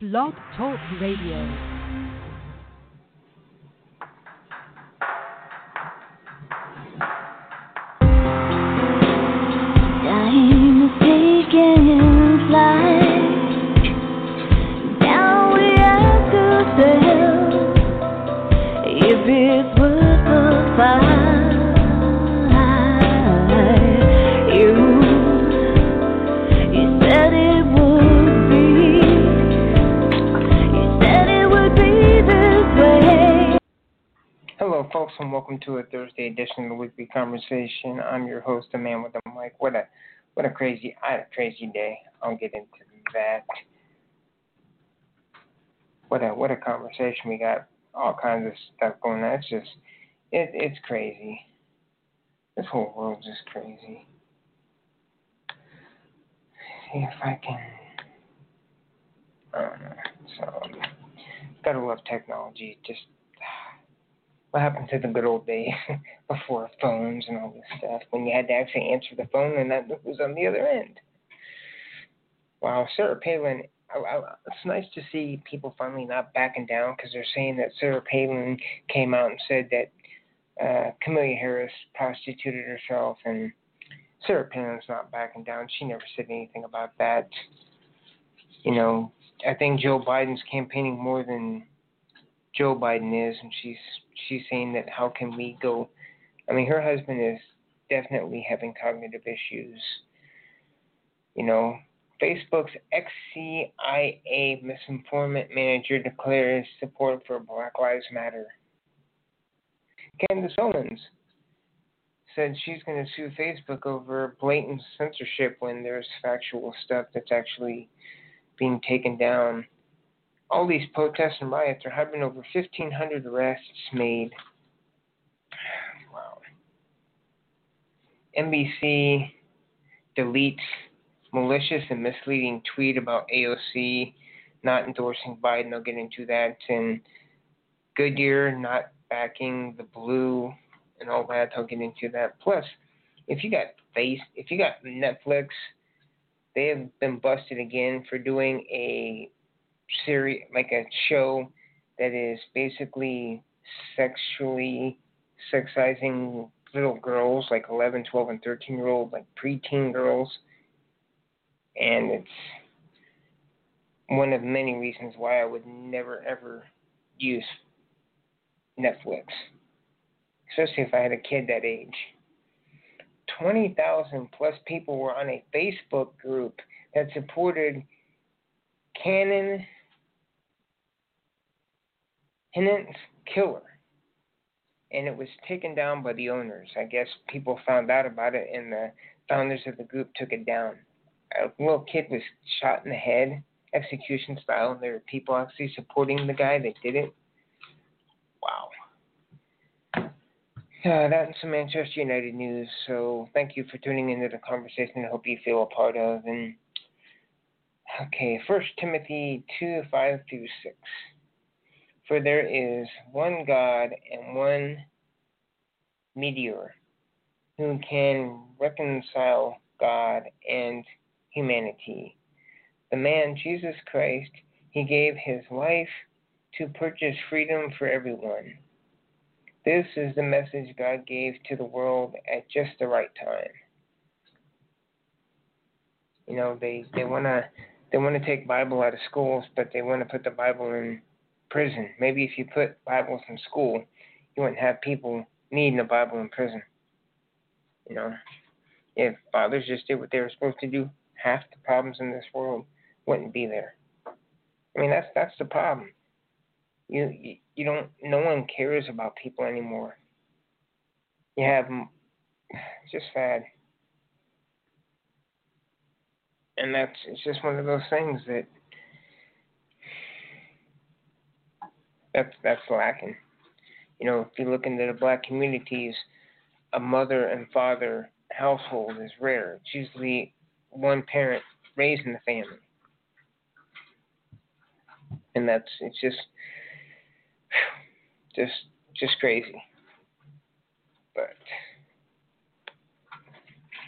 Blog Talk Radio. Hello, folks, and welcome to a Thursday edition of the Weekly Conversation. I'm your host, the man with the mic. I had a crazy day. I'll get into that. What a conversation. We got all kinds of stuff going on. It's crazy. This whole world's just crazy. See if I can. I don't know. So, gotta love technology. Just what happened to the good old days before phones and all this stuff, when you had to actually answer the phone and that was on the other end. Wow, Sarah Palin, it's nice to see people finally not backing down, because they're saying that Sarah Palin came out and said that Kamala Harris prostituted herself, and Sarah Palin's not backing down. She never said anything about that. You know, I think Joe Biden's campaigning more than Joe Biden is, and she's saying that how can we go. I mean, her husband is definitely having cognitive issues. You know, Facebook's ex-CIA misinformant manager declares support for Black Lives Matter. Candace Owens said she's going to sue Facebook over blatant censorship when there's factual stuff that's actually being taken down. All these protests and riots, there have been over 1,500 arrests made. Wow. NBC deletes malicious and misleading tweet about AOC not endorsing Biden. I'll get into that. And Goodyear not backing the blue and all that. I'll get into that. Plus, if you got Netflix, they have been busted again for doing a series, like a show that is basically sexually sexizing little girls, like 11, 12, and 13-year-old, like preteen girls. And it's one of many reasons why I would never, ever use Netflix, especially if I had a kid that age. 20,000 plus people were on a Facebook group that supported Kenneth's killer, and it was taken down by the owners. I guess people found out about it, and the founders of the group took it down. A little kid was shot in the head, execution style, and there were people actually supporting the guy that did it. Wow. That and some Manchester United news. So thank you for tuning into the conversation. I hope you feel a part of. And okay, 1 Timothy 2:5-6. For there is one God and one mediator who can reconcile God and humanity, the man Jesus Christ. He gave his life to purchase freedom for everyone. This is the message God gave to the world at just the right time. You know, they want to take Bible out of schools, but they want to put the Bible in prison. Maybe if you put Bibles in school, you wouldn't have people needing a Bible in prison. You know, if fathers just did what they were supposed to do, half the problems in this world wouldn't be there. I mean, that's the problem. You don't. No one cares about people anymore. You have, it's just sad, and it's just one of those things that's lacking. You know, if you look into the black communities, a mother and father household is rare. It's usually one parent raising the family, and it's just crazy. But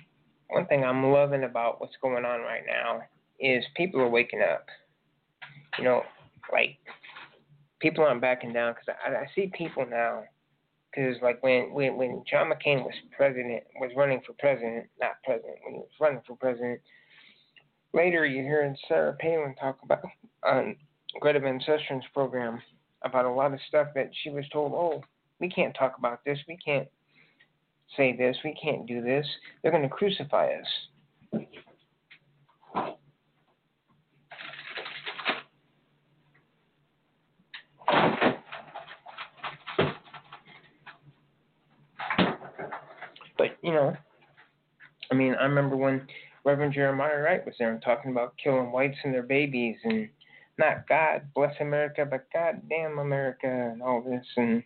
one thing I'm loving about what's going on right now is people are waking up. You know, like, people aren't backing down, because I see people now, because like when John McCain was running for president, not president, when he was running for president, later you hear Sarah Palin talk about on Greta Van Sustren's program about a lot of stuff that she was told, oh, we can't talk about this, we can't say this, we can't do this, they're going to crucify us. But, you know, I mean, I remember when Reverend Jeremiah Wright was there and talking about killing whites and their babies, and not God bless America, but God damn America, and all this. And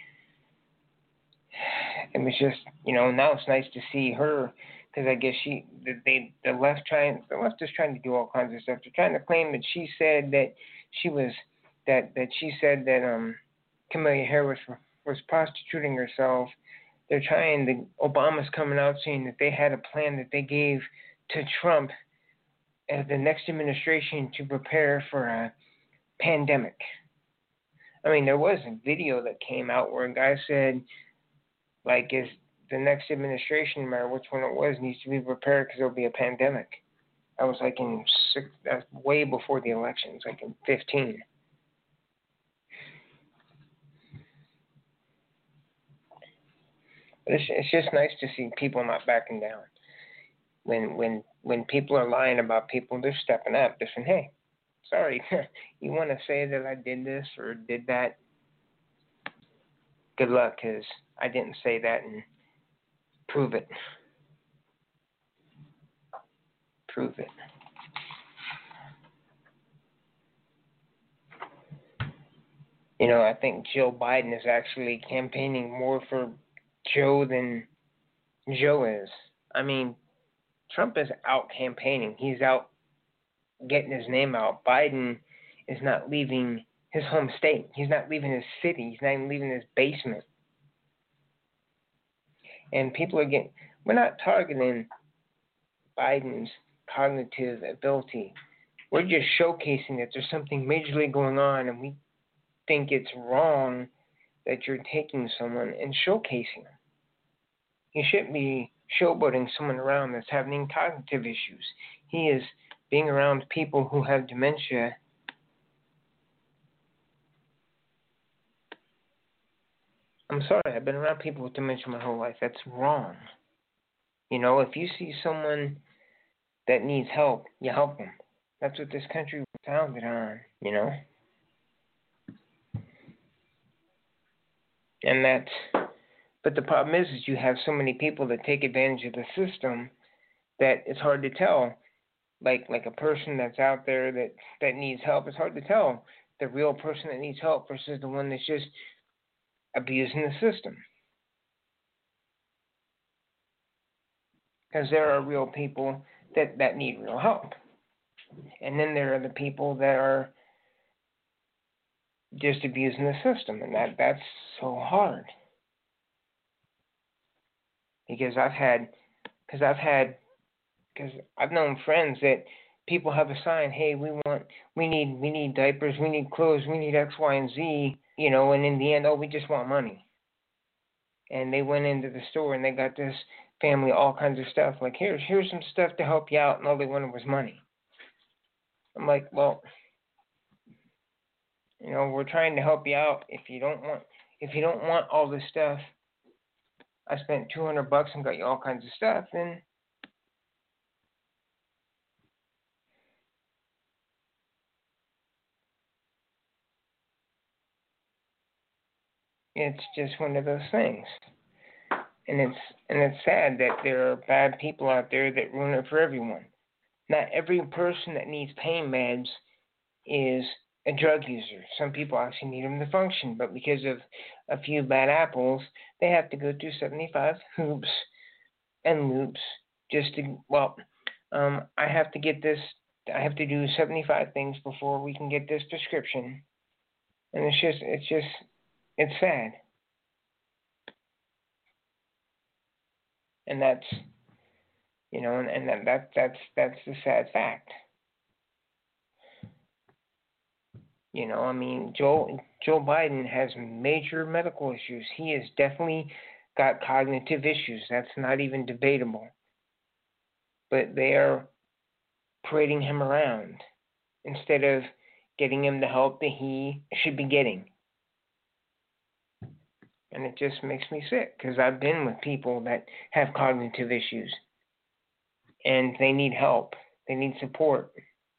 it was just, you know, now it's nice to see her, because I guess the left is trying to do all kinds of stuff. They're trying to claim that she said that she said that Kamala Harris was prostituting herself. Obama's coming out saying that they had a plan that they gave to Trump as the next administration to prepare for a pandemic. I mean, there was a video that came out where a guy said, like, is the next administration, no matter which one it was, needs to be prepared because there'll be a pandemic. That was like that's way before the elections, like in 2015. But it's just nice to see people not backing down. When people are lying about people, they're stepping up. They're saying, hey, sorry, you want to say that I did this or did that? Good luck, because I didn't say that, and prove it. Prove it. You know, I think Joe Biden is actually campaigning more for Joe than Joe is. I mean, Trump is out campaigning. He's out getting his name out. Biden is not leaving his home state. He's not leaving his city. He's not even leaving his basement. And we're not targeting Biden's cognitive ability. We're just showcasing that there's something majorly going on, and we think it's wrong that you're taking someone and showcasing them. You shouldn't be showboating someone around that's having cognitive issues. He is being around people who have dementia. I'm sorry, I've been around people with dementia my whole life. That's wrong. You know, if you see someone that needs help, you help them. That's what this country was founded on, you know? But the problem is you have so many people that take advantage of the system that it's hard to tell. Like a person that's out there that needs help, it's hard to tell the real person that needs help versus the one that's just abusing the system. Because there are real people that need real help. And then there are the people that are just abusing the system, and that's so hard. Because I've known friends that people have a sign, hey, we need diapers, we need clothes, we need X, Y, and Z, you know, and in the end, we just want money. And they went into the store and they got this family all kinds of stuff, like here's some stuff to help you out, and all they wanted was money. I'm like, well, you know, we're trying to help you out. If you don't want all this stuff, I spent $200 and got you all kinds of stuff, then it's just one of those things. And it's sad that there are bad people out there that ruin it for everyone. Not every person that needs pain meds is a drug user. Some people actually need them to function, but because of a few bad apples, they have to go through 75 hoops and loops just to, I have to get this, I have to do 75 things before we can get this prescription. And it's sad. And that's, you know, and that's the sad fact. I mean, Joe Biden has major medical issues. He has definitely got cognitive issues. That's not even debatable. But they are parading him around instead of getting him the help that he should be getting. And it just makes me sick because I've been with people that have cognitive issues and they need help. They need support.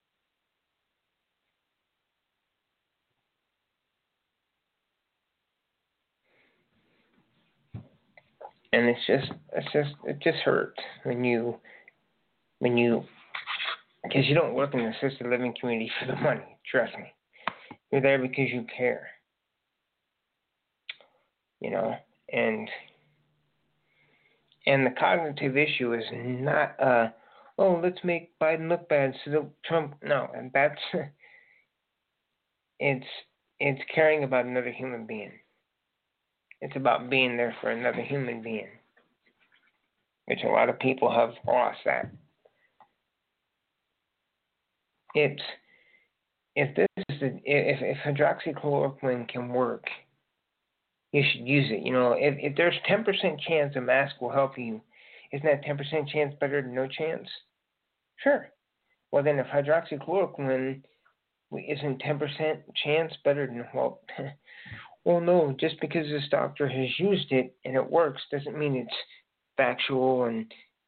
And it just hurts when you, because you don't work in the assisted living community for the money. Trust me, you're there because you care. And the cognitive issue is not let's make Biden look bad so Trump. No, and that's it's caring about another human being. It's about being there for another human being, which a lot of people have lost that. It's if hydroxychloroquine can work, you should use it. If there's 10% chance a mask will help you, isn't that 10% chance better than no chance? Sure. Well, then if hydroxychloroquine isn't 10% chance better than, well, no, just because this doctor has used it and it works doesn't mean it's factual. And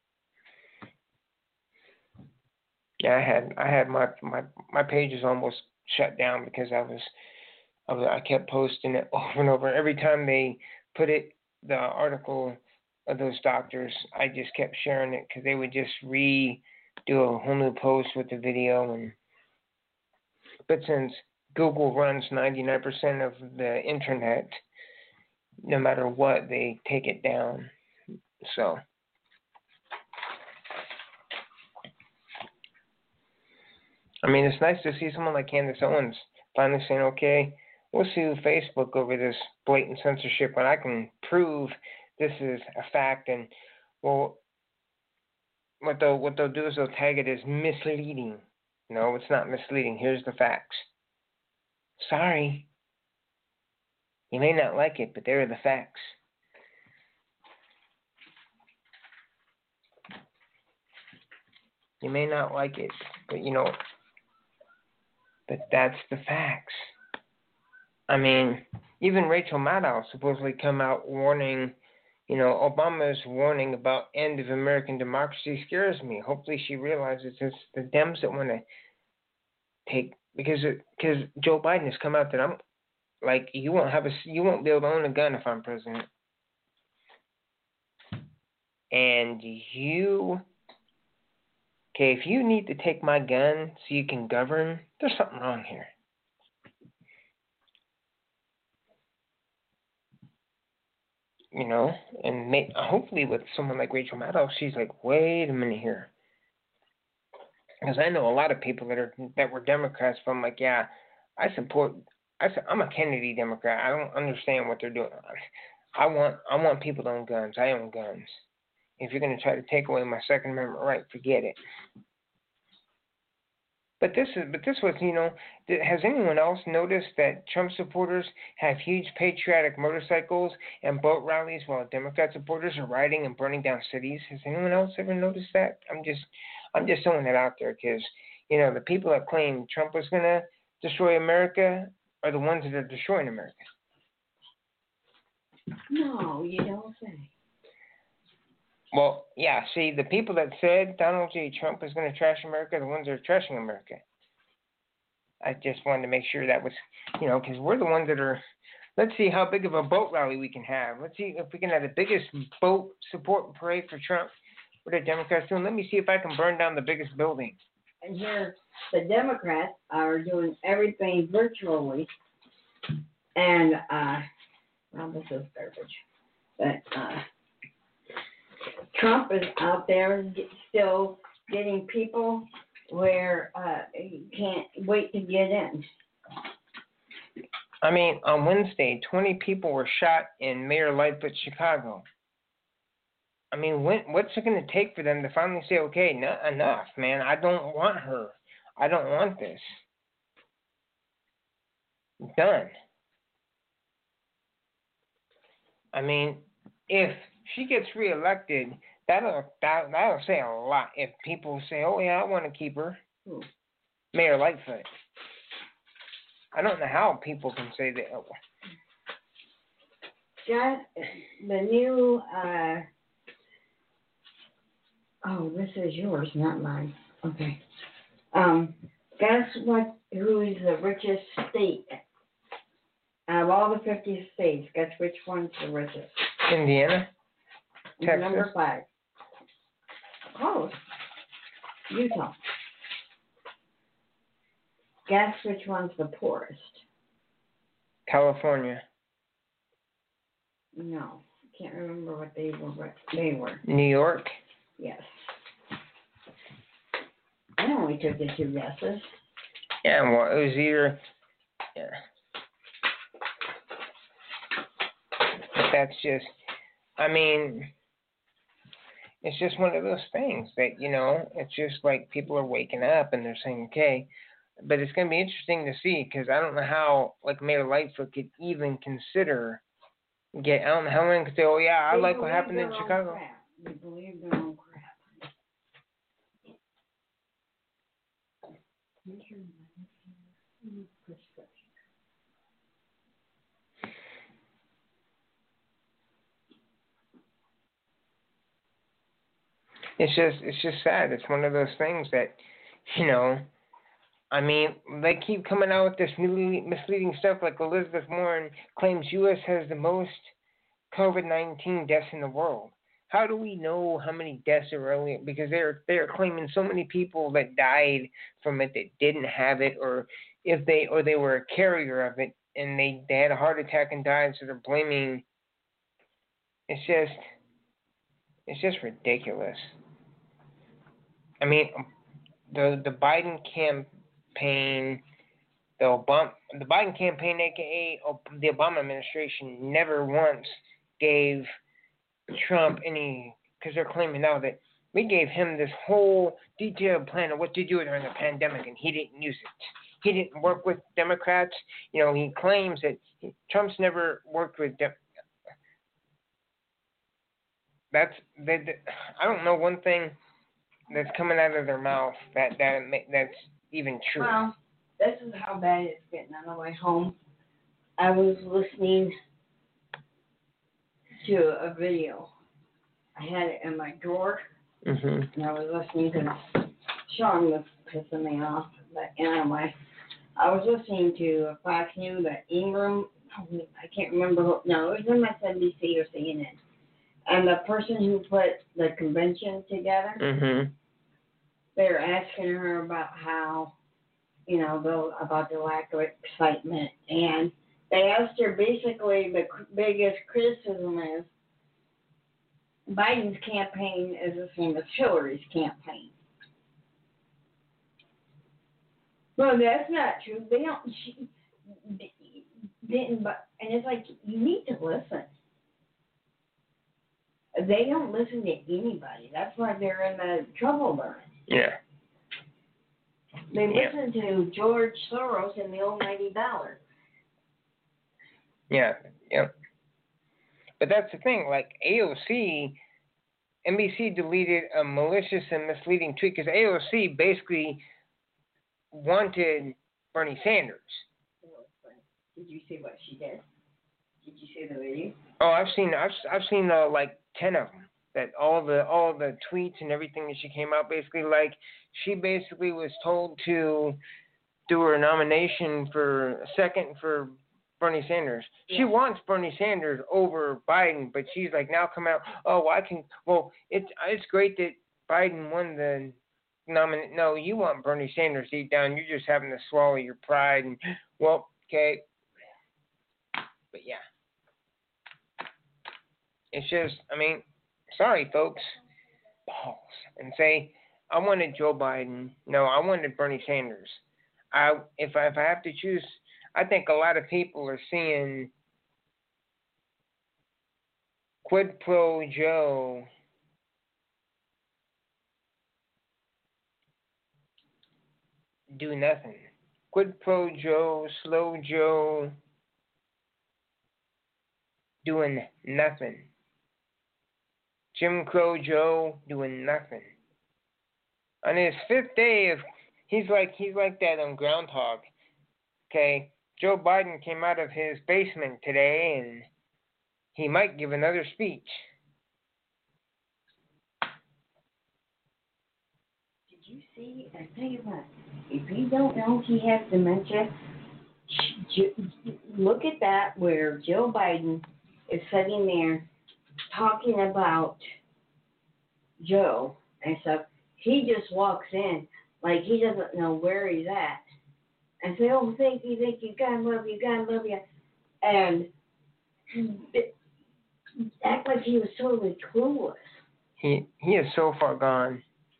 yeah, I had my pages almost shut down because I kept posting it over and over. Every time they put the article of those doctors, I just kept sharing it because they would just redo a whole new post with the video. But since Google runs 99% of the internet, no matter what, they take it down. So, I mean, it's nice to see someone like Candace Owens finally saying, okay, we'll sue Facebook over this blatant censorship when I can prove this is a fact. And, well, what they'll do is they'll tag it as misleading. No, it's not misleading. Here's the facts. Sorry. You may not like it, but there are the facts. You may not like it, but but that's the facts. I mean, even Rachel Maddow supposedly come out warning, Obama's warning about end of American democracy scares me. Hopefully she realizes it's the Dems that want to take, because Joe Biden has come out that I'm like, you won't be able to own a gun if I'm president. And if you need to take my gun so you can govern, there's something wrong here. And hopefully with someone like Rachel Maddow, she's like, wait a minute here. Because I know a lot of people that were Democrats, but I'm like, yeah, I'm a Kennedy Democrat. I don't understand what they're doing. I want people to own guns. I own guns. If you're going to try to take away my Second Amendment right, forget it. But this was, has anyone else noticed that Trump supporters have huge patriotic motorcycles and boat rallies while Democrat supporters are rioting and burning down cities? Has anyone else ever noticed that? I'm just throwing it out there because, the people that claim Trump was going to destroy America are the ones that are destroying America. No, you don't say. Well, yeah, see, the people that said Donald J. Trump is going to trash America are the ones that are trashing America. I just wanted to make sure that was, because we're the ones that are, let's see how big of a boat rally we can have. Let's see if we can have the biggest boat support parade for Trump. What are Democrats doing? Let me see if I can burn down the biggest building. And here, the Democrats are doing everything virtually. And, well, this is garbage. But, Trump is out there still getting people where you can't wait to get in. I mean, on Wednesday, 20 people were shot in Mayor Lightfoot, Chicago. I mean, what's it going to take for them to finally say, okay, enough, man. I don't want her. I don't want this. done. I mean, if she gets reelected, that'll say a lot. If people say, "Oh yeah, I want to keep her," Mayor Lightfoot. I don't know how people can say that. Got the new. Oh, this is yours, not mine. Okay. Guess what? Who is the richest state? Out of all the 50 states, guess which one's the richest? Indiana. Texas. Number 5. Close. Utah. Guess which one's the poorest? California. No, can't remember what they were. New York. Yes. I only took the 2 guesses. Yeah, well, it was either. Yeah. But that's just. I mean, it's just one of those things that, it's just like people are waking up and they're saying, okay. But it's going to be interesting to see because I don't know how, like, Mayor Lightfoot could even consider I don't know how many could say, oh, yeah, I like what happened in Chicago. They believe their own crap. It's just sad. It's one of those things that, I mean, they keep coming out with this misleading stuff. Like Elizabeth Warren claims U.S. has the most COVID-19 deaths in the world. How do we know how many deaths are really? Because they're claiming so many people that died from it that didn't have it, or they were a carrier of it and they had a heart attack and died, so they're blaming. It's just ridiculous. I mean, the Biden campaign, the Biden campaign, aka the Obama administration, never once gave Trump any, because they're claiming now that we gave him this whole detailed plan of what to do during the pandemic, and he didn't use it. He didn't work with Democrats. He claims that Trump's never worked with I don't know one thing that's coming out of their mouth that's even true. Well, this is how bad it's getting on the way home. I was listening to a video. I had it in my drawer, and I was listening to Sean was pissing me off. But anyway, I was listening to Fox News at Ingram. I can't remember who. No, it was MSNBC or CNN. And the person who put the convention together, they're asking her about how, about the lack of excitement. And they asked her basically the biggest criticism is Biden's campaign is the same as Hillary's campaign. Well, that's not true. She didn't, but, and it's like, you need to listen. They don't listen to anybody. That's why they're in the trouble they're in. Yeah. They listen to George Soros and the almighty dollar. Yeah. But that's the thing. Like AOC, NBC deleted a malicious and misleading tweet because AOC basically wanted Bernie Sanders. Did you see what she did? Did you see the video? Oh, I've seen like 10 of them. That all the tweets and everything that she came out basically like she basically was told to do her nomination for second for Bernie Sanders. Yeah. She wants Bernie Sanders over Biden, but she's like now come out. Oh, it's great that Biden won the nomination. No, you want Bernie Sanders deep down. You're just having to swallow your pride and well, okay. But yeah. It's just, I mean, sorry, folks, balls, and say, I wanted Joe Biden. No, I wanted Bernie Sanders. If I have to choose, I think a lot of people are seeing quid pro Joe do nothing. Quid Pro Joe, Slow Joe, doing nothing. Jim Crow Joe doing nothing. On his 5th day of, he's like that on Groundhog. Okay, Joe Biden came out of his basement today, and he might give another speech. Did you see? I tell you what. If you don't know he has dementia, look at that where Joe Biden is sitting there talking about Joe and stuff. He just walks in like he doesn't know where he's at and say, "Oh, thank you, God love you, God love you," and act like he was totally clueless. He is so far gone.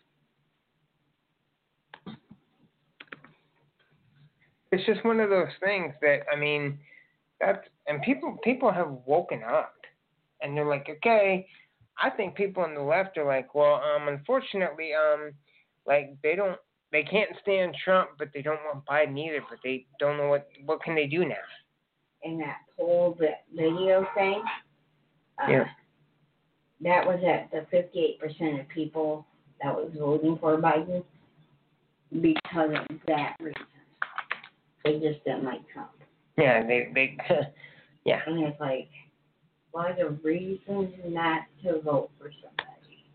It's just one of those things that, I mean, and people have woken up, and they're like, okay, I think people on the left are like, well, unfortunately, like they can't stand Trump, but they don't want Biden either, but they don't know what can they do now. In that poll, that video thing, yeah, that was at the 58% of people that was voting for Biden because of that reason. They just didn't like Trump. Yeah, they yeah. And it's like, what a reason not to vote for somebody.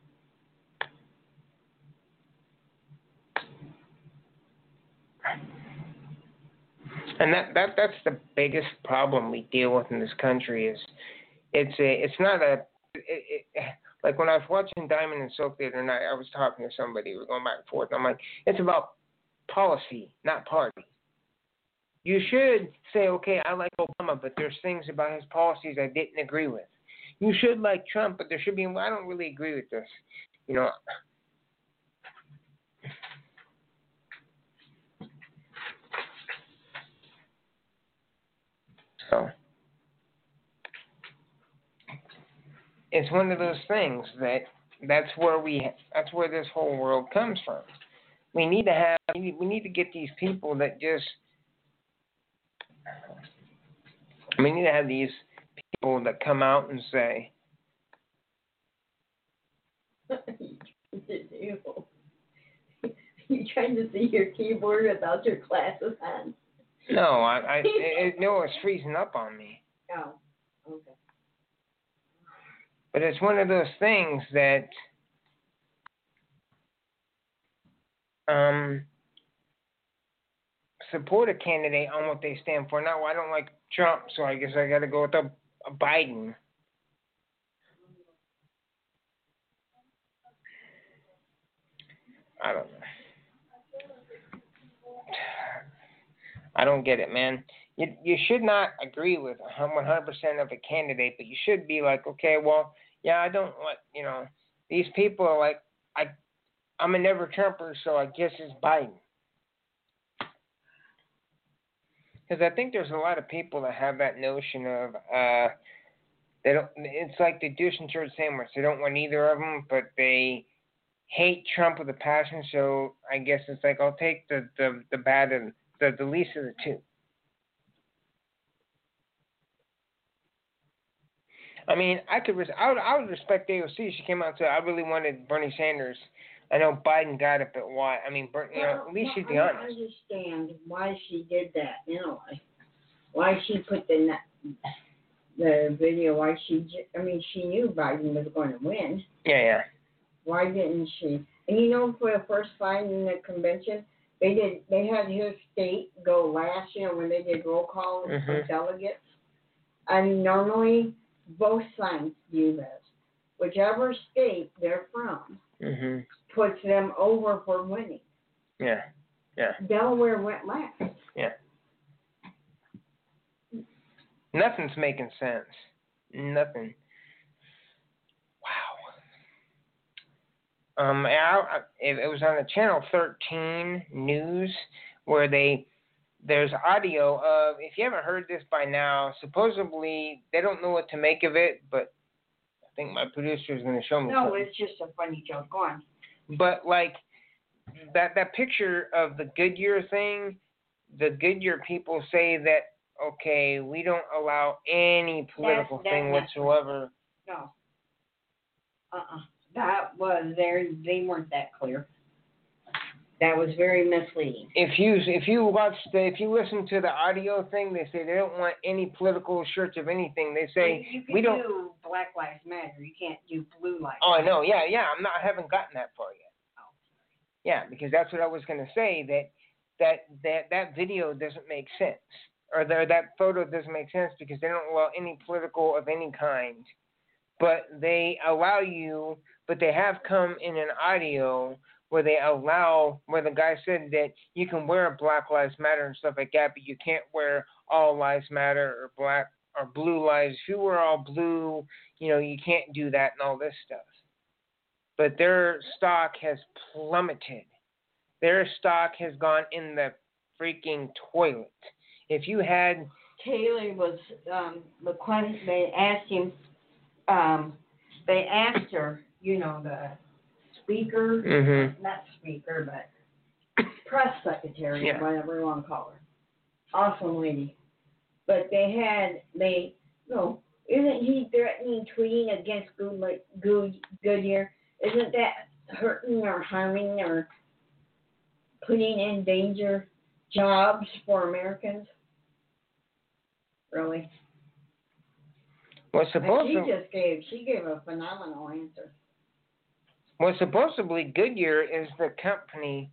And that's the biggest problem we deal with in this country is like when I was watching Diamond and Silk the other night, I was talking to somebody, we were going back and forth, and I'm like, it's about policy, not party. You should say, okay, I like Obama, but there's things about his policies I didn't agree with. You should like Trump, but there should be, I don't really agree with this. You know. So it's one of those things that's where this whole world comes from. We need to get these people that just. We need to have these people that come out and say. You trying to see your keyboard without your glasses on? No, it's freezing up on me. Oh, okay. But it's one of those things that support a candidate on what they stand for. Now, I don't like Trump, so I guess I got to go with a Biden. I don't know. I don't get it, man. You should not agree with 100% of a candidate, but you should be like, okay, well, yeah, I don't want, these people are like, I'm a never Trumper, so I guess it's Biden. Because I think there's a lot of people that have that notion of they don't. It's like the douche and church sandwich. They don't want either of them, but they hate Trump with a passion. So I guess it's like I'll take the bad and the least of the two. I mean, I would respect AOC. She came out and said I really wanted Bernie Sanders. I know Biden got it, but why? I mean, at least she'd be honest. I understand why she did that. Why she put the video. Why she knew Biden was going to win. Yeah. Why didn't she? And for the first time in the convention, they had his state go last. When they did roll call for delegates. And normally both sides do this. Whichever state they're from. Puts them over for winning. Yeah. Delaware went last. Yeah. Nothing's making sense. Nothing. Wow. It was on the Channel 13 news where there's audio of, if you haven't heard this by now, supposedly they don't know what to make of it, but I think my producer is going to show me. No, something. It's just a funny joke. Go on. But like that picture of the Goodyear thing, the Goodyear people say that, okay, we don't allow any political thing whatsoever. No. That was they weren't that clear. That was very misleading. If you listen to the audio thing, they say they don't want any political shirts of anything. They say you can we don't do Black Lives Matter. You can't do Blue Lives. Oh, I know. Yeah. I haven't gotten that far yet. Oh. Yeah, because that's what I was going to say. That video doesn't make sense, or that photo doesn't make sense because they don't allow any political of any kind. But they allow you. But they have come in an audio where where the guy said that you can wear Black Lives Matter and stuff like that, but you can't wear All Lives Matter or Black or Blue Lives. If you wear all blue, you can't do that and all this stuff. But their stock has plummeted. Their stock has gone in the freaking toilet. If you had... Taylor was, the question, they asked him, they asked her, the speaker, not speaker, but press secretary, or whatever you want to call her. Awesome lady. But isn't he threatening tweeting against Goodyear? Isn't that hurting or harming or putting in danger jobs for Americans? Really? Well, she gave a phenomenal answer. Well, supposedly Goodyear is the company.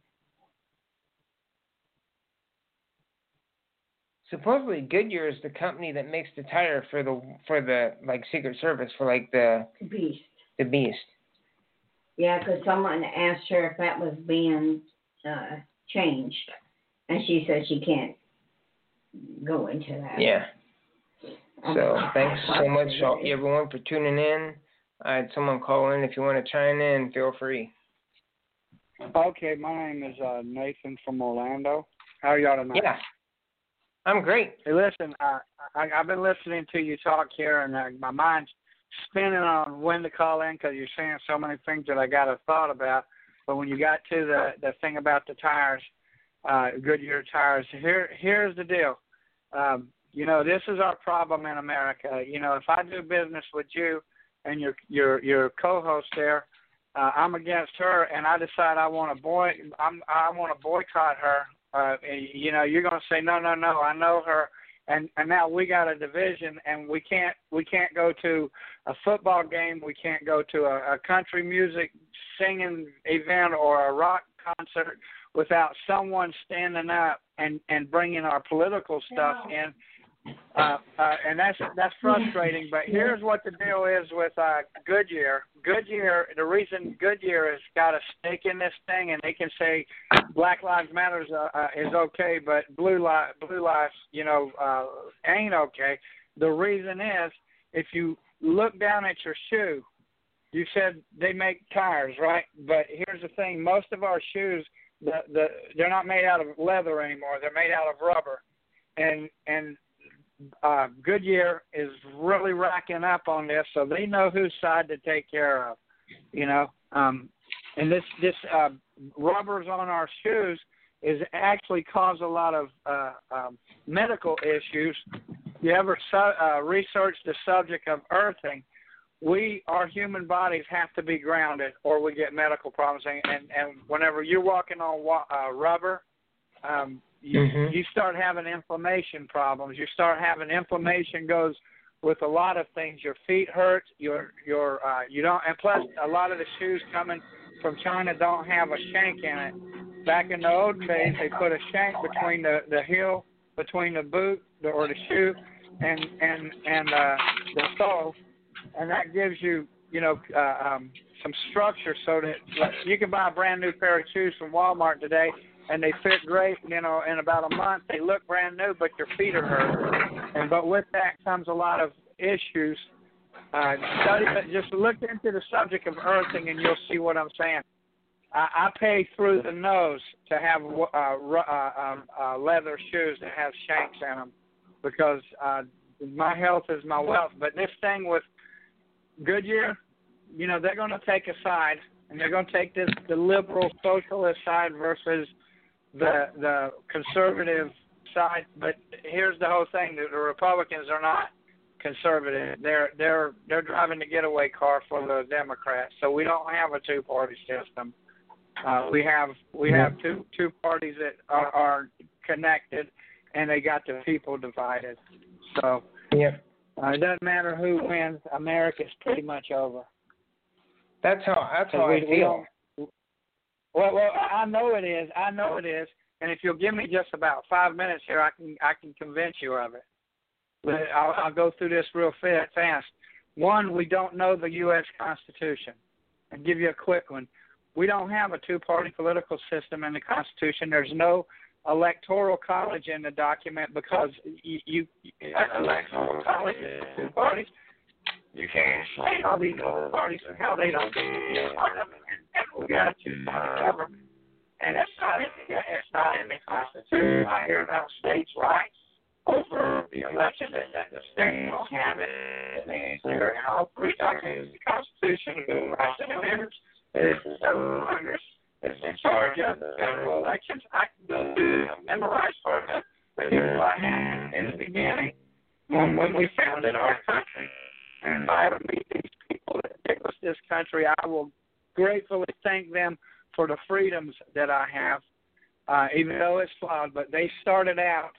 Supposedly Goodyear is the company that makes the tire for the like Secret Service for like the Beast. The Beast. Yeah, because someone asked her if that was being changed, and she said she can't go into that. Yeah. So thanks so much, everyone, for tuning in. I had someone call in. If you want to chime in, feel free. Okay, my name is Nathan from Orlando. How are y'all tonight? Yeah, I'm great. Hey, listen, I've been listening to you talk here, and my mind's spinning on when to call in because you're saying so many things that I got a thought about. But when you got to the thing about the tires, Goodyear tires, here's the deal. This is our problem in America. If I do business with you and your co-host there, I'm against her, and I decide I want to boycott her. You're going to say no. I know her, and now we got a division, and we can't go to a football game. We can't go to a country music singing event or a rock concert without someone standing up and bringing our political stuff in. And that's frustrating. But here's what the deal is with Goodyear. Goodyear, the reason Goodyear has got a stake in this thing, and they can say Black Lives Matter is okay, but blue lives, ain't okay. The reason is, if you look down at your shoe, you said they make tires, right? But here's the thing: most of our shoes, they're not made out of leather anymore. They're made out of rubber, and Goodyear is really racking up on this, so they know whose side to take care of, and this rubbers on our shoes is actually cause a lot of medical issues. You ever research the subject of earthing? Our human bodies have to be grounded, or we get medical problems. And whenever you're walking on rubber, you start having inflammation problems. You start having inflammation goes with a lot of things. Your feet hurt. You don't, and plus a lot of the shoes coming from China don't have a shank in it. Back in the old days, they put a shank between the heel, between the boot or the shoe, and the sole, and that gives you some structure so that you can buy a brand new pair of shoes from Walmart today. And they fit great, in about a month. They look brand new, but your feet are hurt. But with that comes a lot of issues. Just look into the subject of earthing, and you'll see what I'm saying. I pay through the nose to have leather shoes that have shanks in them because my health is my wealth. But this thing with Goodyear, they're going to take a side, and they're going to take the liberal socialist side versus the conservative side, but here's the whole thing: the Republicans are not conservative. They're driving the getaway car for the Democrats. So we don't have a two-party system. We have two parties that are connected, and they got the people divided. So yeah, it doesn't matter who wins. America's pretty much over. That's how I feel. Well, I know it is. And if you'll give me just about 5 minutes here, I can convince you of it. But I'll go through this real fast. One, we don't know the U.S. Constitution. I'll give you a quick one. We don't have a two-party political system in the Constitution. There's no electoral college in the document because you electoral college is two parties. You can't say all these other parties and how they don't do it. We got to government. And it's not in the Constitution. I hear about states' rights over the election and the state don't have it. And they say, how free talking is the Constitution, the rights of members. This is the Congress is in charge of the federal elections. I can go to memorize for them. But here's what happened in the beginning when we founded our country. And I have to meet these people that give us this country. I will gratefully thank them for the freedoms that I have, even though it's flawed. But they started out,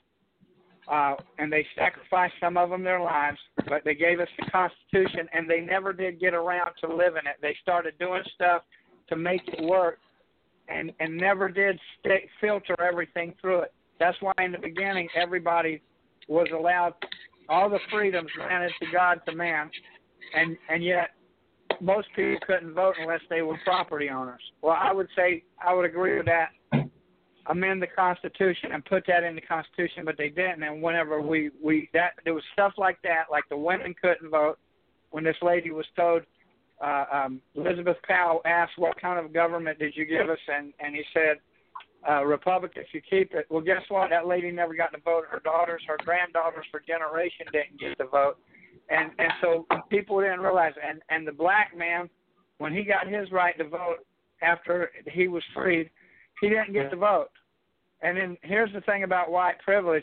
and they sacrificed some of them their lives, but they gave us the Constitution, and they never did get around to living it. They started doing stuff to make it work, and never did filter everything through it. That's why in the beginning everybody was allowed all the freedoms granted to God to man, and yet most people couldn't vote unless they were property owners. Well, I would agree with that. Amend the Constitution and put that in the Constitution, but they didn't. And whenever there was stuff like that, like the women couldn't vote. When this lady was told, Elizabeth Powell asked, "What kind of government did you give us?" and he said, "Republic if you keep it." Well, guess what? That lady never got to vote. Her daughters, her granddaughters for generation didn't get to vote. And so people didn't realize. And the black man, when he got his right to vote after he was freed, he didn't get to vote. And then here's the thing about white privilege.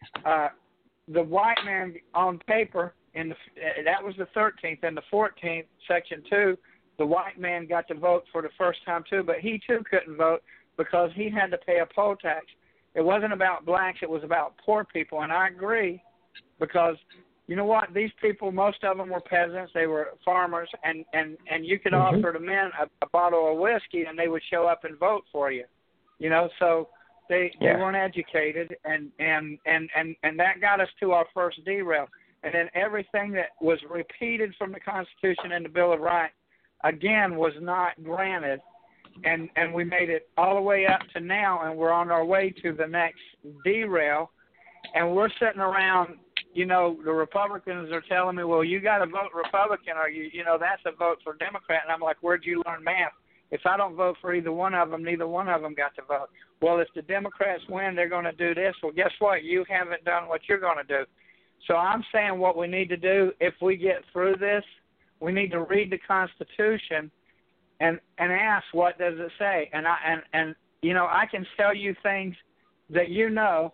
The white man on paper, that was the 13th. And the 14th, Section 2, the white man got to vote for the first time too, but he too couldn't vote because he had to pay a poll tax. It wasn't about blacks. It was about poor people. And I agree because you know what? These people, most of them were peasants. They were farmers, and you could offer the men a bottle of whiskey, and they would show up and vote for you. You know, so they weren't educated, and that got us to our first derail. And then everything that was repeated from the Constitution and the Bill of Rights, again, was not granted. And we made it all the way up to now, and we're on our way to the next derail. And we're sitting around, you know, the Republicans are telling me, well, you got to vote Republican, or you know, that's a vote for Democrat. And I'm like, where'd you learn math? If I don't vote for either one of them, neither one of them got to vote. Well, if the Democrats win, they're going to do this. Well, guess what? You haven't done what you're going to do. So I'm saying what we need to do if we get through this, we need to read the Constitution and ask, what does it say? And you know, I can tell you things that you know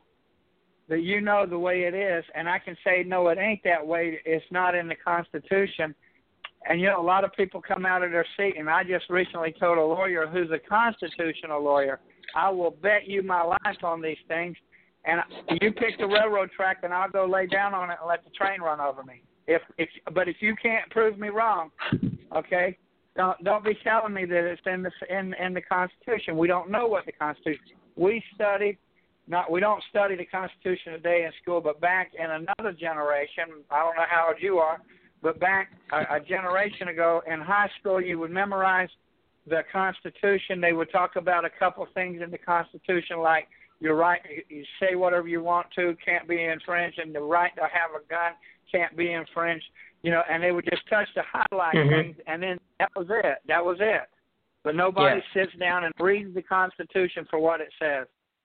the way it is, and I can say, no, it ain't that way. It's not in the Constitution. And, you know, a lot of people come out of their seat, and I just recently told a lawyer who's a constitutional lawyer, I will bet you my life on these things, and you pick the railroad track, and I'll go lay down on it and let the train run over me. But if you can't prove me wrong, okay, don't be telling me that it's in the Constitution. We don't know what the Constitution. We don't study the Constitution today in school, but back in another generation, I don't know how old you are, but back a generation ago in high school, you would memorize the Constitution. They would talk about a couple things in the Constitution, like your right, you say whatever you want to, can't be infringed, and the right to have a gun can't be infringed. You know, and they would just touch the highlight things, and then that was it. But nobody sits down and reads the Constitution for what it says.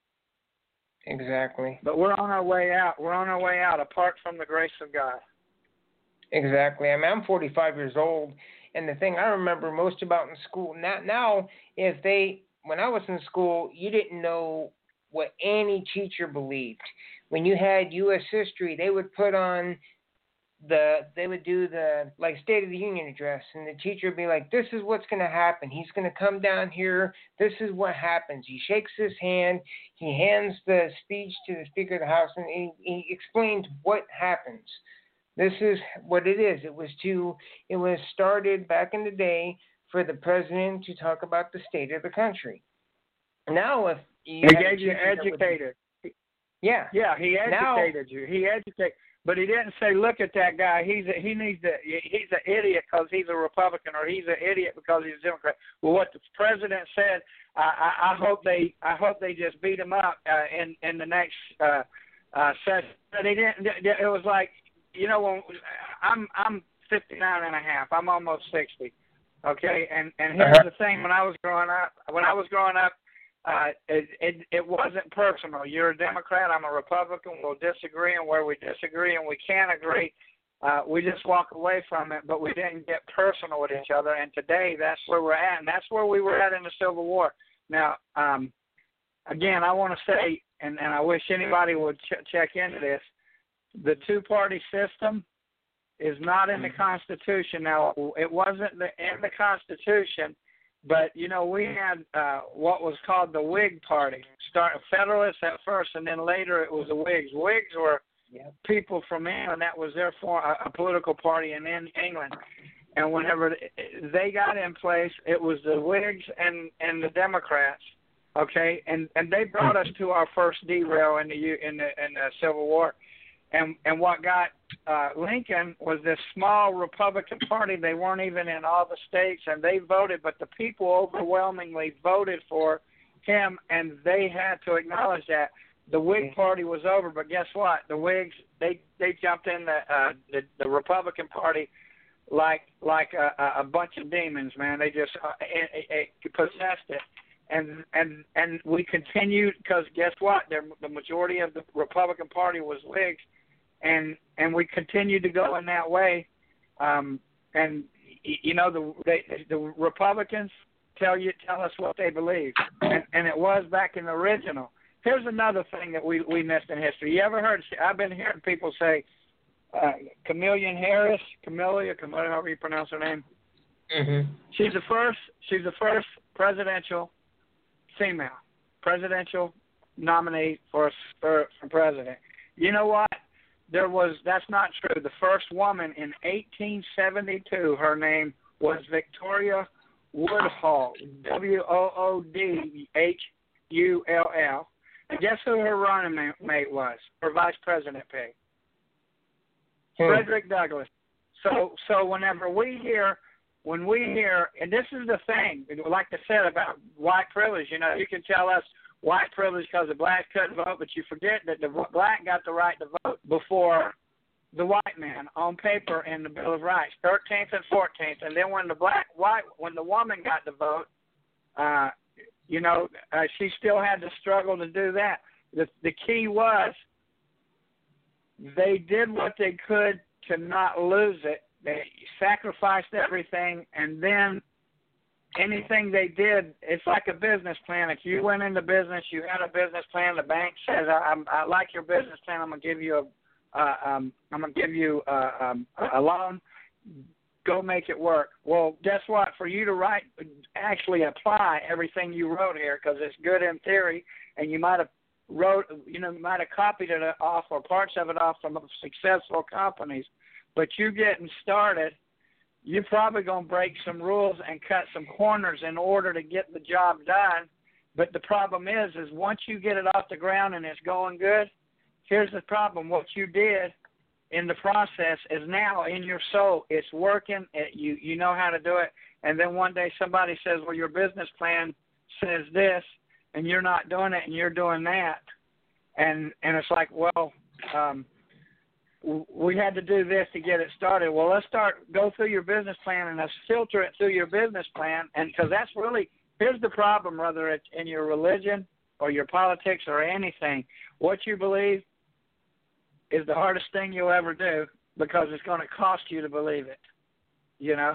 Exactly. But we're on our way out. We're on our way out apart from the grace of God. Exactly. I mean, I'm 45 years old, and the thing I remember most about in school now is when I was in school, you didn't know what any teacher believed. when you had U.S. history, they would put on they would do the like State of the Union address, and the teacher would be like, "This is what's going to happen. He's going to come down here. This is what happens." He shakes his hand. He hands the speech to the Speaker of the House, and he explains what happens. This is what it is. It was started back in the day for the president to talk about the state of the country. Now, if you educated. Yeah, he educated you. He educated. But he didn't say, "Look at that guy. He's an idiot because he's a Republican, or he's an idiot because he's a Democrat." Well, what the president said, I hope they just beat him up in the next session. But he didn't. It was like, when I'm 59 and a half. I'm almost 60. Okay, and here's the thing: when I was growing up. It wasn't personal. You're a Democrat, I'm a Republican. We'll disagree, and where we disagree and we can't agree, we just walk away from it, but we didn't get personal with each other. And today, that's where we're at, and that's where we were at in the Civil War. Now, again, I want to say, and I wish anybody would check into this, the two-party system is not in the Constitution. Now, it wasn't in the Constitution, but, we had what was called the Whig Party. Federalists at first, and then later it was the Whigs. Whigs were people from England. That was their a political party in England. And whenever they got in place, it was the Whigs and the Democrats, okay? And they brought us to our first derail in the Civil War. And what got Lincoln was this small Republican Party. They weren't even in all the states, and they voted, but the people overwhelmingly voted for him, and they had to acknowledge that. The Whig Party was over, but guess what? The Whigs, they jumped in the Republican Party like a bunch of demons, man. They just possessed it. And we continued, because guess what? The majority of the Republican Party was Whigs. And we continued to go in that way, and the Republicans tell us what they believe, and it was back in the original. Here's another thing that we missed in history. You ever heard? I've been hearing people say Camelia Harris, however you pronounce her name. Mm-hmm. She's the first presidential nominee for president. You know what? That's not true. The first woman in 1872, her name was Victoria Woodhull, Woodhull. And guess who her running mate was? Her vice president pick? Frederick Douglass. So whenever we hear, and this is the thing, like I said about white privilege, you can tell us white privilege because the blacks couldn't vote, but you forget that the black got the right to vote before the white man on paper in the Bill of Rights, 13th and 14th. And then when when the woman got the vote, she still had to struggle to do that. The key was they did what they could to not lose it. They sacrificed everything, and then anything they did, it's like a business plan. If you went into business, you had a business plan. The bank says, "I like your business plan. I'm gonna give you a loan. Go make it work." Well, guess what? For you to actually apply everything you wrote here, because it's good in theory, and you might have copied it off or parts of it off from successful companies, but you getting started, you're probably going to break some rules and cut some corners in order to get the job done. But the problem is once you get it off the ground and it's going good, here's the problem. What you did in the process is now in your soul. It's working. You know how to do it. And then one day somebody says, well, your business plan says this, and you're not doing it, and you're doing that. And it's like, well, we had to do this to get it started. Well, let's go through your business plan, and let's filter it through your business plan. And because that's really, here's the problem, whether it's in your religion or your politics or anything, what you believe is the hardest thing you'll ever do, because it's going to cost you to believe it,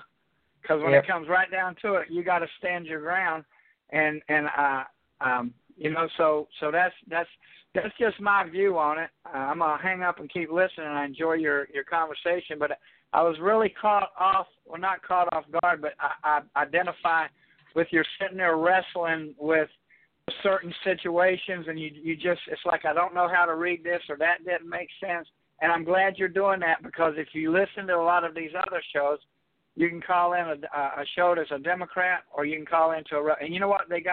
because when it comes right down to it, you got to stand your ground. And So that's just my view on it. I'm gonna hang up and keep listening. I enjoy your conversation, but I was really not caught off guard, but I identify with you're sitting there wrestling with certain situations, and you just, it's like, I don't know how to read this, or that didn't make sense. And I'm glad you're doing that, because if you listen to a lot of these other shows, you can call in a show that's a Democrat, or you can call into and you know what? They're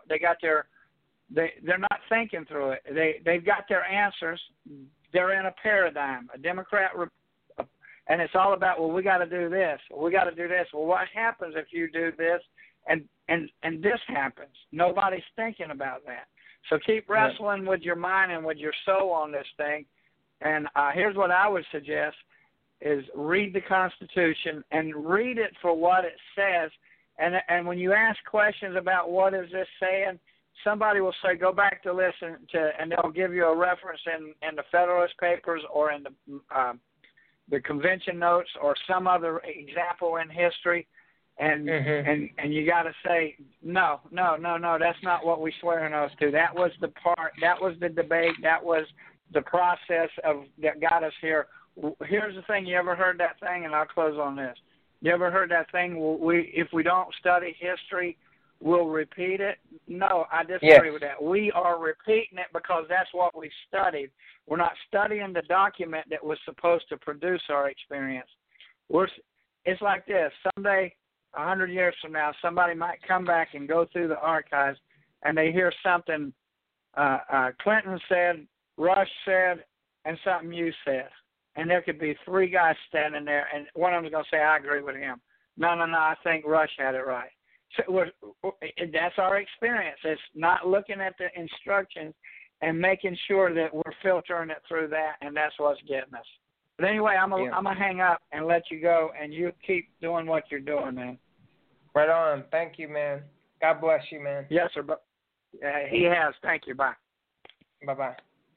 not thinking through it. They've got their answers. They're in a paradigm, a Democrat, and it's all about, well, we got to do this. Well, we got to do this. Well, what happens if you do this? And this happens. Nobody's thinking about that. So keep wrestling with your mind and with your soul on this thing. And here's what I would suggest is read the Constitution and read it for what it says. And when you ask questions about what is this saying, somebody will say, go back to listen to, and they'll give you a reference in the Federalist Papers or in the Convention Notes or some other example in history. And you got to say, no, that's not what we swear an oath to. That was the debate, that was the process that got us here. Here's the thing, you ever heard that thing, and I'll close on this. You ever heard that thing, if we don't study history, we'll repeat it? No, I disagree with that. We are repeating it because that's what we studied. We're not studying the document that was supposed to produce our experience. It's like this. Someday, 100 years from now, somebody might come back and go through the archives, and they hear something Clinton said, Rush said, and something you said. And there could be three guys standing there, and one of them is going to say, I agree with him. No, I think Rush had it right. So that's our experience. It's not looking at the instructions and making sure that we're filtering it through that, and that's what's getting us. But anyway, I'm gonna hang up and let you go, and you keep doing what you're doing, man. Right on. Thank you, man. God bless you, man. Yes, sir. He has. Thank you. Bye. Bye-bye.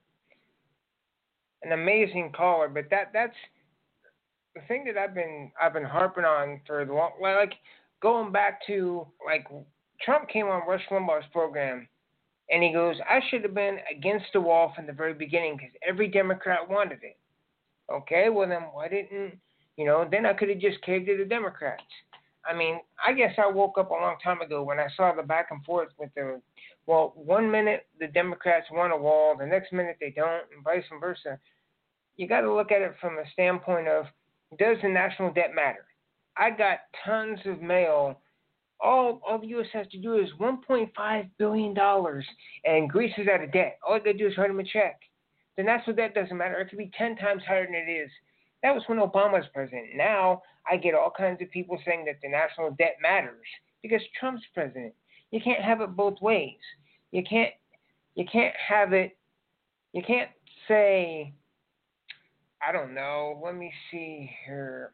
An amazing caller, but that's the thing that I've been harping on for the long, like going back to, like, Trump came on Rush Limbaugh's program, and he goes, I should have been against the wall from the very beginning because every Democrat wanted it. Okay, well then why didn't, then I could have just caved to the Democrats. I mean, I guess I woke up a long time ago when I saw the back and forth with one minute the Democrats want a wall, the next minute they don't, and vice versa. You got to look at it from a standpoint of, does the national debt matter? I got tons of mail. All the U.S. has to do is $1.5 billion, and Greece is out of debt. All I got to do is write them a check. The national debt doesn't matter. It could be 10 times higher than it is. That was when Obama was president. Now I get all kinds of people saying that the national debt matters because Trump's president. You can't have it both ways. You can't have it. You can't say, I don't know. Let me see here.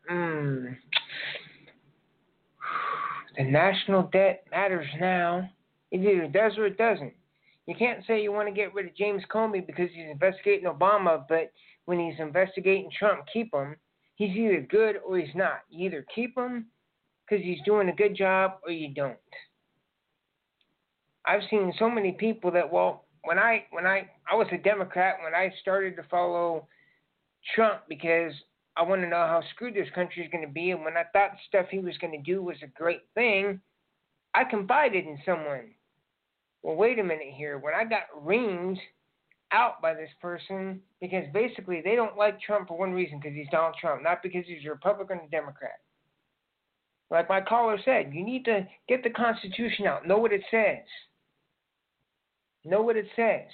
The national debt matters now. It either does or it doesn't. You can't say you want to get rid of James Comey because he's investigating Obama, but when he's investigating Trump, keep him. He's either good or he's not. You either keep him because he's doing a good job or you don't. I've seen so many people that, when I was a Democrat, when I started to follow Trump because I want to know how screwed this country is going to be, and when I thought the stuff he was going to do was a great thing, I confided in someone. Well, wait a minute here. When I got reamed out by this person, because basically they don't like Trump for one reason, because he's Donald Trump, not because he's a Republican or Democrat. Like my caller said, you need to get the Constitution out. Know what it says. Know what it says.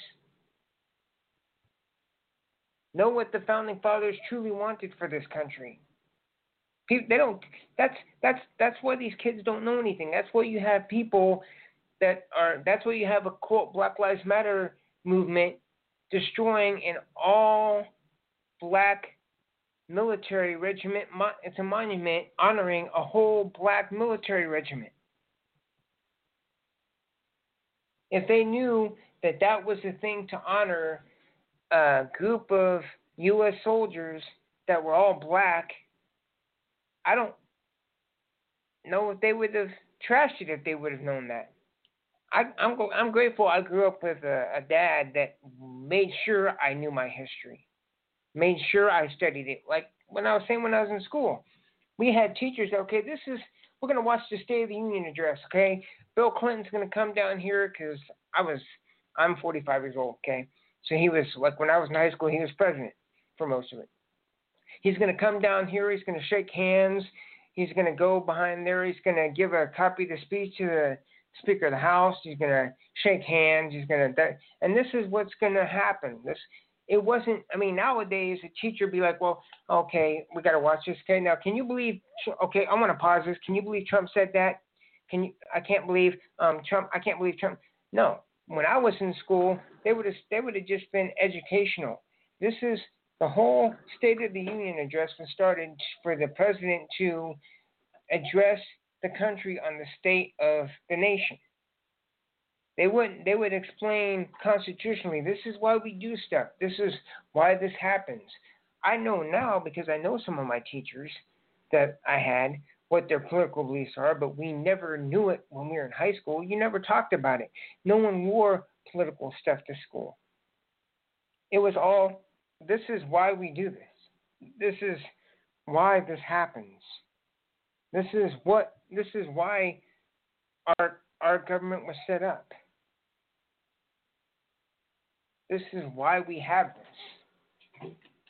Know what the Founding Fathers truly wanted for this country. They don't. That's why these kids don't know anything. That's why you have people that's why you have a quote Black Lives Matter movement destroying an all black military regiment. It's a monument honoring a whole black military regiment. If they knew that was the thing to honor a group of U.S. soldiers that were all black, I don't know if they would have trashed it if they would have known that. I'm grateful I grew up with a dad that made sure I knew my history, made sure I studied it. Like when I was in school, we had teachers. Okay, we're gonna watch the State of the Union address. Okay, Bill Clinton's gonna come down here because I'm 45 years old. Okay, so he was like when I was in high school, he was president for most of it. He's gonna come down here. He's gonna shake hands. He's gonna go behind there. He's gonna give a copy of the speech to the Speaker of the House. He's gonna shake hands. And this is what's gonna happen. It wasn't. I mean, nowadays a teacher would be like, well, okay, we got to watch this. Okay, now can you believe? Okay, I want to pause this. Can you believe Trump said that? I can't believe Trump. I can't believe Trump. No, when I was in school, they would have just been educational. This is the whole State of the Union address was started for the president to address the country on the state of the nation. They would explain constitutionally, this is why we do stuff. This is why this happens. I know now because I know some of my teachers that I had what their political beliefs are, but we never knew it when we were in high school. You never talked about it. No one wore political stuff to school. It was all, this is why we do this. This is why this happens. This is why our government was set up. This is why we have this.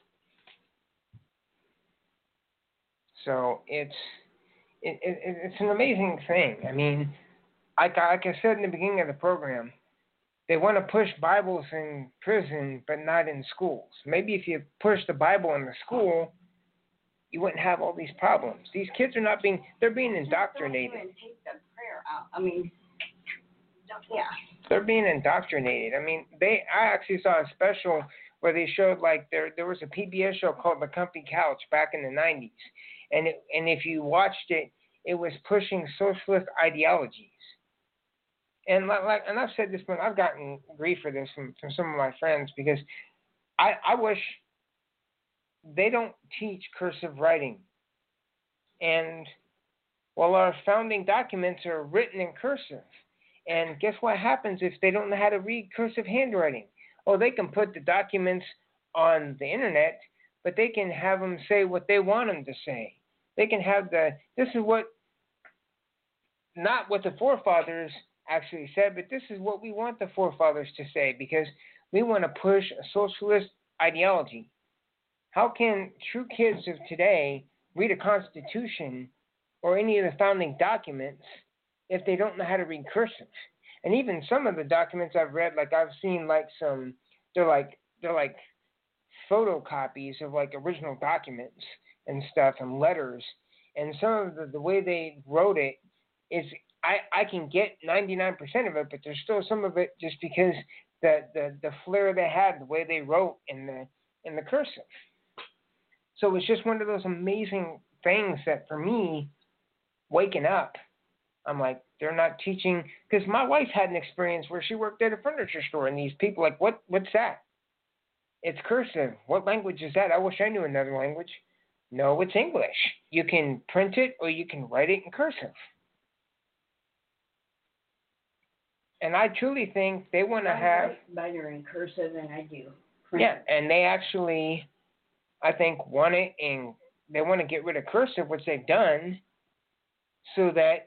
So it's an amazing thing. I mean, like I said in the beginning of the program, they want to push Bibles in prison, but not in schools. Maybe if you push the Bible in the school, you wouldn't have all these problems. These kids are they're being indoctrinated. Don't even take the prayer out. I mean, yeah. They're being indoctrinated. I mean, I actually saw a special where they showed like there was a PBS show called The Comfy Couch back in the 90s. And if you watched it, it was pushing socialist ideologies. And and I've said this, but I've gotten grief for this from some of my friends because I wish they don't teach cursive writing. And well, our founding documents are written in cursive. And guess what happens if they don't know how to read cursive handwriting? Oh, they can put the documents on the internet, but they can have them say what they want them to say. They can have this is not what the forefathers actually said, but this is what we want the forefathers to say because we want to push a socialist ideology. How can true kids of today read a constitution or any of the founding documents if they don't know how to read cursive? And even some of the documents I've read, like I've seen like they're like photocopies of like original documents and stuff and letters. And some of the way they wrote it is I can get 99% of it, but there's still some of it just because the flair they had, the way they wrote in the cursive. So it's just one of those amazing things that for me, waking up, I'm like, they're not teaching, because my wife had an experience where she worked at a furniture store, and these people like, what's that? It's cursive. What language is that? I wish I knew another language. No, it's English. You can print it or you can write it in cursive. And I truly think they want to have... write better in cursive than I do. Yeah, and they actually, I think, they want to get rid of cursive, which they've done, so that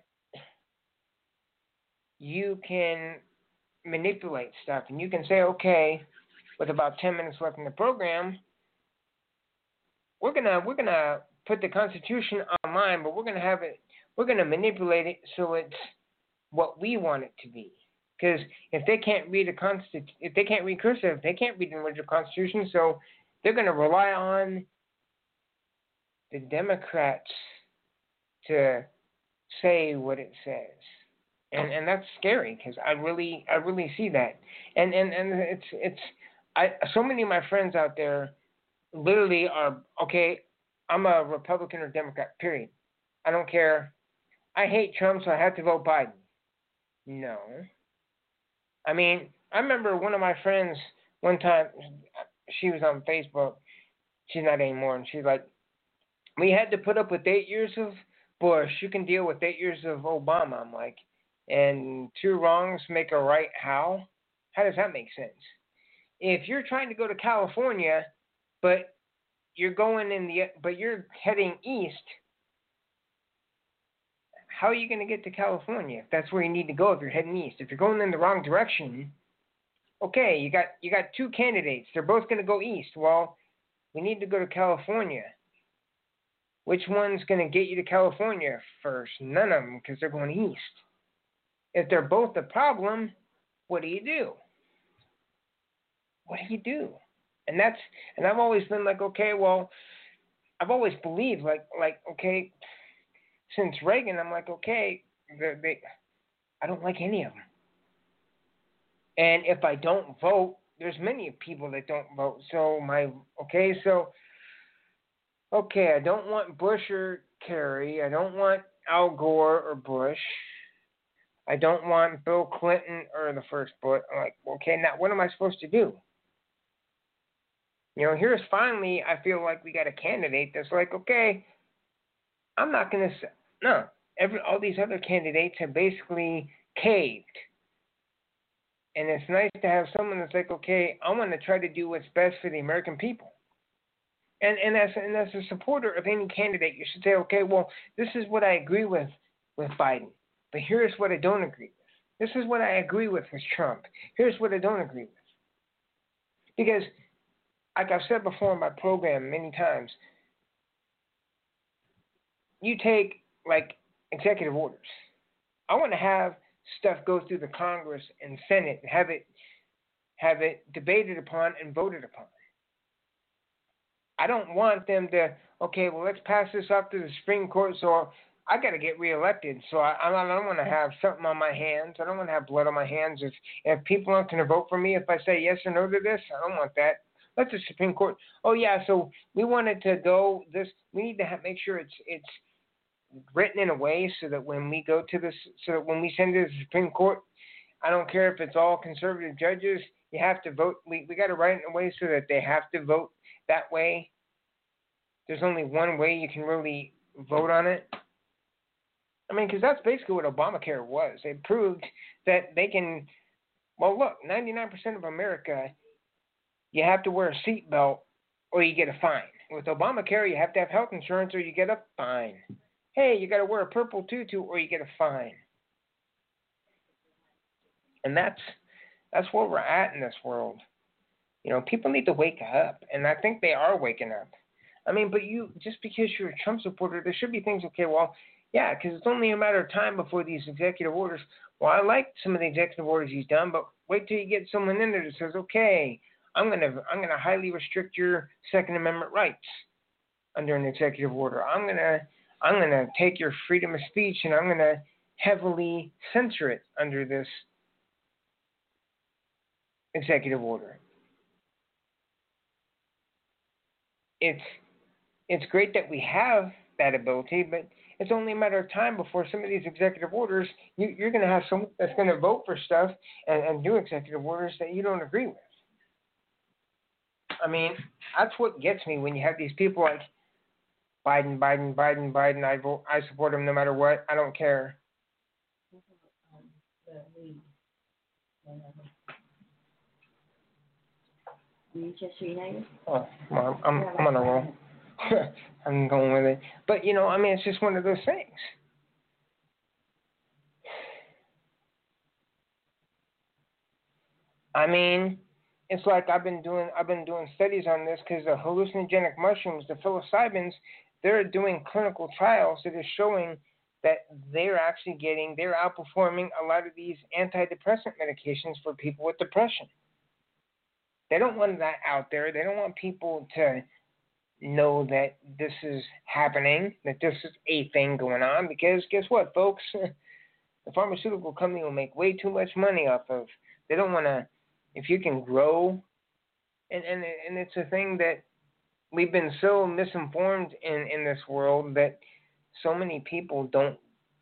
you can manipulate stuff. And you can say, okay, with about 10 minutes left in the program, we're gonna put the Constitution online, but we're gonna manipulate it so it's what we want it to be. Because if they can't read if they can't read cursive, they can't read the original Constitution, so they're gonna rely on the Democrats to say what it says. And that's scary because I really see that. And it's so many of my friends out there literally are, okay, I'm a Republican or Democrat, period. I don't care. I hate Trump, so I have to vote Biden. No. I mean, I remember one of my friends one time, she was on Facebook. She's not anymore. And she's like, we had to put up with 8 years of Bush. You can deal with 8 years of Obama. I'm like, and two wrongs make a right. How? How does that make sense? If you're trying to go to California, but you're heading east, how are you going to get to California if that's where you need to go if you're heading east? If you're going in the wrong direction, okay, you got two candidates. They're both going to go east. Well, we need to go to California. Which one's going to get you to California first? None of them, because they're going east. If they're both a problem, what do you do? What do you do? And I've always been like, okay, well, I've always believed like okay, since Reagan, I'm like, okay, I don't like any of them. And if I don't vote, there's many people that don't vote. So I don't want Bush or Kerry. I don't want Al Gore or Bush. I don't want Bill Clinton or the first Bush. I'm like, okay, now what am I supposed to do? You know, here's finally, I feel like we got a candidate that's like, okay, I'm not going to, no. All these other candidates have basically caved. And it's nice to have someone that's like, okay, I want to try to do what's best for the American people. And as a supporter of any candidate, you should say, okay, well, this is what I agree with Biden, but here's what I don't agree with. This is what I agree with Trump. Here's what I don't agree with. Because, like I've said before in my program many times, you take, like, executive orders. I want to have stuff go through the Congress and Senate and have it debated upon and voted upon. I don't want them to, okay, well, let's pass this up to the Supreme Court, so I got to get reelected. So I don't want to have something on my hands. I don't want to have blood on my hands. If people aren't going to vote for me, if I say yes or no to this, I don't want that. Let the Supreme Court. Oh yeah, so we wanted to go this. We need to make sure it's written in a way so that when we go to this, so that when we send it to the Supreme Court, I don't care if it's all conservative judges. You have to vote. We got to write it in a way so that they have to vote that way. There's only one way you can really vote on it. I mean, because that's basically what Obamacare was. It proved that they can. Well, look, 99% of America, you have to wear a seatbelt or you get a fine. With Obamacare, you have to have health insurance or you get a fine. Hey, you got to wear a purple tutu or you get a fine. And that's where we're at in this world. You know, people need to wake up, and I think they are waking up. I mean, but just because you're a Trump supporter, there should be things, okay, well, yeah, because it's only a matter of time before these executive orders. Well, I like some of the executive orders he's done, but wait till you get someone in there that says, okay, I'm gonna highly restrict your Second Amendment rights under an executive order. I'm gonna take your freedom of speech and I'm gonna heavily censor it under this executive order. It's great that we have that ability, but it's only a matter of time before some of these executive orders, you're going to have someone that's going to vote for stuff and do executive orders that you don't agree with. I mean, that's what gets me when you have these people like Biden. I support him no matter what. I don't care. Manchester United? Oh, well, I'm on a roll. I'm going with it. But, you know, I mean, it's just one of those things. I mean, it's like I've been doing studies on this because the hallucinogenic mushrooms, the psilocybins, they're doing clinical trials that are showing that they're outperforming a lot of these antidepressant medications for people with depression. They don't want that out there. They don't want people to know that this is happening, that this is a thing going on, because guess what, folks? The pharmaceutical company will make way too much money off of. They don't want to, if you can grow, and it's a thing that we've been so misinformed in this world that so many people don't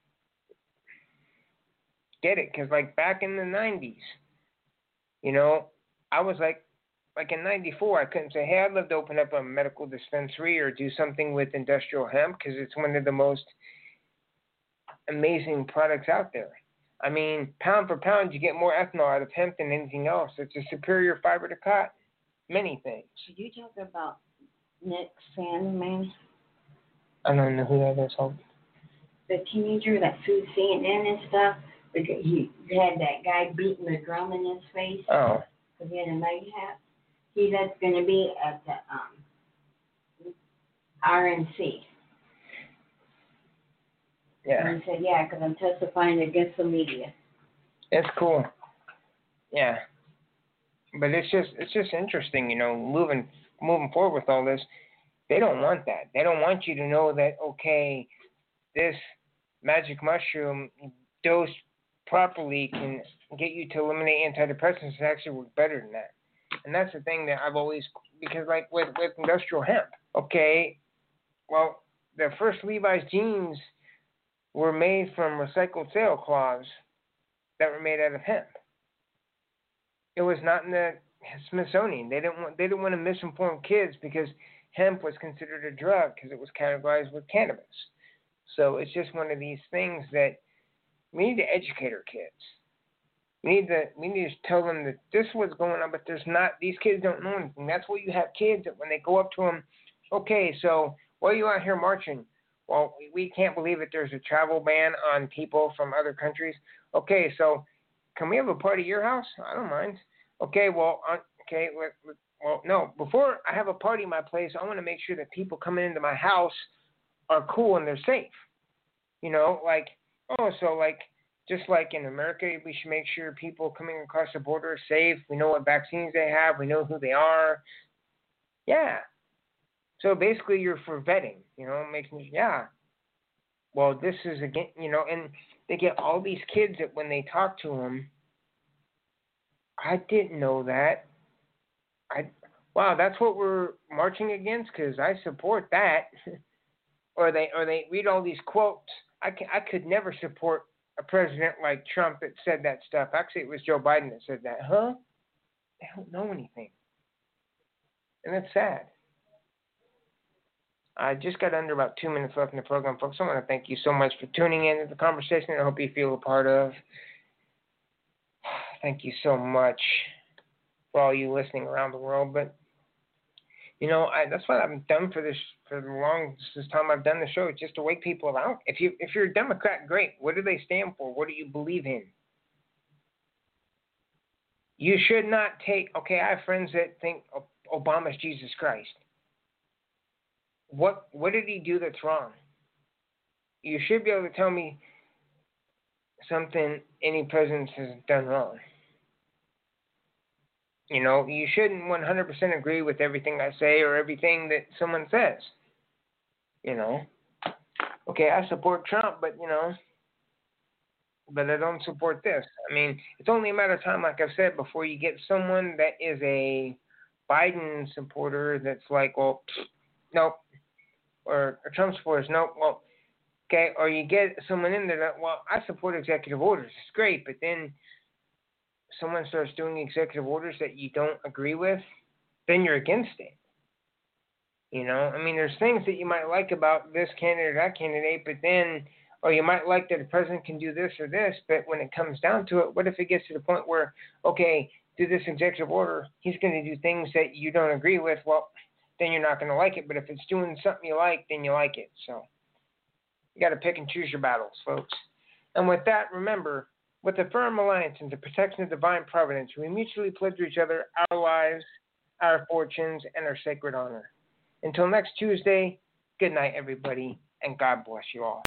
get it. Because like back in the 90s, you know, I was like in 94, I couldn't say, hey, I'd love to open up a medical dispensary or do something with industrial hemp because it's one of the most amazing products out there. I mean, pound for pound, you get more ethanol out of hemp than anything else. It's a superior fiber to cotton. Many things. Did you talk about Nick Sandman? I don't know who that is. The teenager that sued CNN and stuff. Because he had that guy beating the drum in his face. Oh. Because he had a night hat. That's going to be at the RNC. Yeah. And he said, yeah, because I'm testifying against the media. It's cool. Yeah. But it's just interesting, moving forward with all this. They don't want that. They don't want you to know that, okay, this magic mushroom dosed properly can get you to eliminate antidepressants. It actually works better than that. And that's the thing that I've always, because like with industrial hemp, okay, well, the first Levi's jeans were made from recycled sailcloths that were made out of hemp. It was not in the Smithsonian. They didn't want to misinform kids because hemp was considered a drug because it was categorized with cannabis. So it's just one of these things that we need to educate our kids. We need to tell them that this is what's going on, but these kids don't know anything. That's why you have kids that when they go up to them, okay, so why are you out here marching? Well, we can't believe that there's a travel ban on people from other countries. Okay, so can we have a party at your house? I don't mind. Okay, well, no. Before I have a party in my place, I want to make sure that people coming into my house are cool and they're safe. Just like in America, we should make sure people coming across the border are safe. We know what vaccines they have. We know who they are. Yeah. So basically, you're for vetting, making, yeah. Well, this is, again, and they get all these kids that when they talk to them, I didn't know that. Wow, that's what we're marching against because I support that. or they read all these quotes. I could never support a president like Trump that said that stuff. Actually, it was Joe Biden that said that. Huh? They don't know anything. And that's sad. I just got under about 2 minutes left in the program, folks. I want to thank you so much for tuning in to the conversation that I hope you feel a part of. Thank you so much for all you listening around the world. But, that's what I've done for the longest time I've done the show, just to wake people out. If you're a Democrat, great. What do they stand for? What do you believe in? You should not okay, I have friends that think Obama's Jesus Christ. What did he do that's wrong? You should be able to tell me something any president has done wrong. You shouldn't 100% agree with everything I say or everything that someone says. Okay, I support Trump, but I don't support this. I mean, it's only a matter of time, like I've said, before you get someone that is a Biden supporter that's like, well, nope. Or a Trump supporter, nope. Well, okay. Or you get someone in there that, well, I support executive orders. It's great, but then someone starts doing executive orders that you don't agree with, then you're against it. I mean, there's things that you might like about this candidate or that candidate, but then, or you might like that the president can do this or this, but when it comes down to it, what if it gets to the point where, okay, do this executive order, he's going to do things that you don't agree with, well, then you're not going to like it. But if it's doing something you like, then you like it. So you got to pick and choose your battles, folks. And with that, remember, with a firm alliance and the protection of divine providence, we mutually pledge to each other our lives, our fortunes, and our sacred honor. Until next Tuesday, good night, everybody, and God bless you all.